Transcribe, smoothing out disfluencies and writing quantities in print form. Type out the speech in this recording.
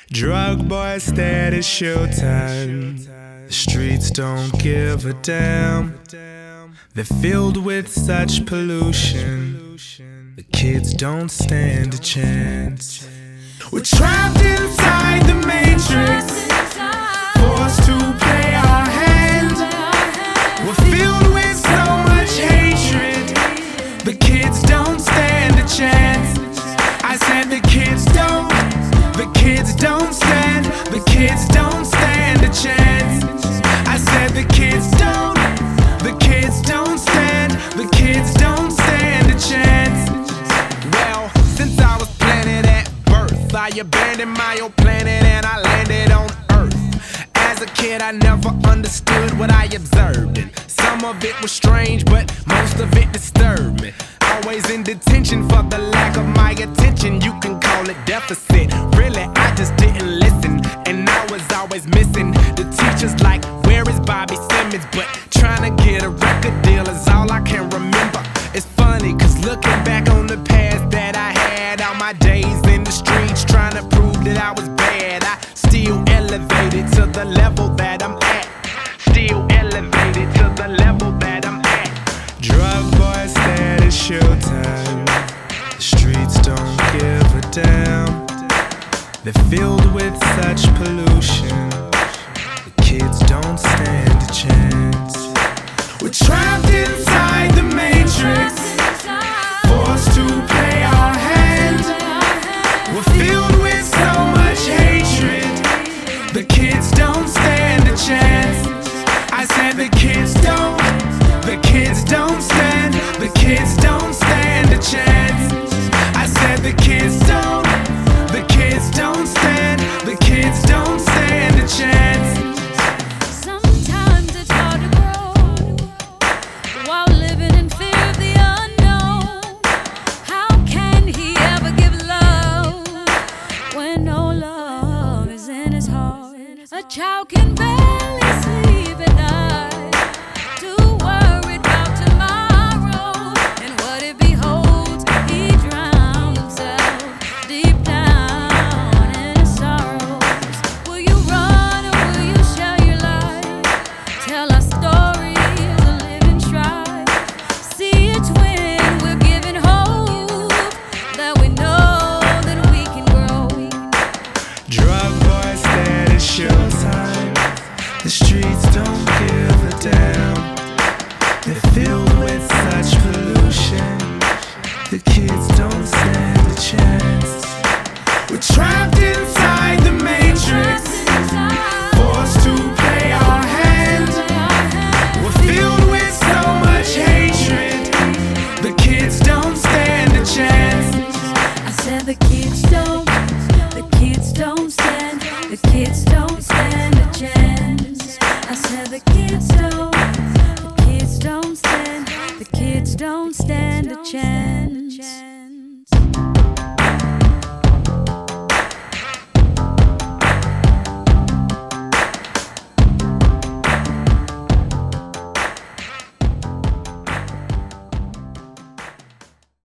Drug boys, steady showtime. The streets don't give a damn. They're filled with such pollution. The kids don't stand a chance. We're trapped inside the matrix, forced to play our hand. We're filled with so much hatred. The kids don't stand a chance. I said the kids don't stand, the kids don't stand a chance. I said the kids don't stand, the kids don't stand a chance. Well, since I was planted at birth, I abandoned my old planet and I landed on Earth. As a kid, I never understood what I observed, and some of it was strange, but most of it disturbed me. Always in detention for the lack of my attention. You can call it deficit. Really, I just didn't listen, and I was always missing the teachers like, where is Bobby Simmons? But trying to get a record deal is all I can remember. It's funny, cause looking back on the past that I had, all my days in the streets trying to prove that I was bad, I still elevated to the level that I'm at. Still elevated to the level that I'm at. Drug boys, steady showtime. The streets don't give a damn. They're filled with such pollution. The kids don't stand a chance. We're trapped inside the matrix, forced to play our hand. We're filled with so much hatred. The kids don't stand a chance. I said the kids don't stand, the kids don't stand a chance. I said the kids don't stand, the kids don't stand a chance. Sometimes it's hard to grow while living in fear of the unknown. How can he ever give love when no love is in his heart? A child can barely sleep at night, too worried about tomorrow and what it beholds. He drowns himself deep down in his sorrows. Will you run or will you share your life? Tell our story as a living strife. See, it's when we're given hope that we know that we can grow. Drug boys, steady showtime. The streets don't give a damn. They're filled with such pollution. The kids don't stand a chance. We're trapped inside the matrix, forced to play our hand. We're filled with so much hatred. The kids don't stand a chance. I said the kids don't stand, the kids don't stand a chance. I said the kids don't stand, the kids don't stand a chance.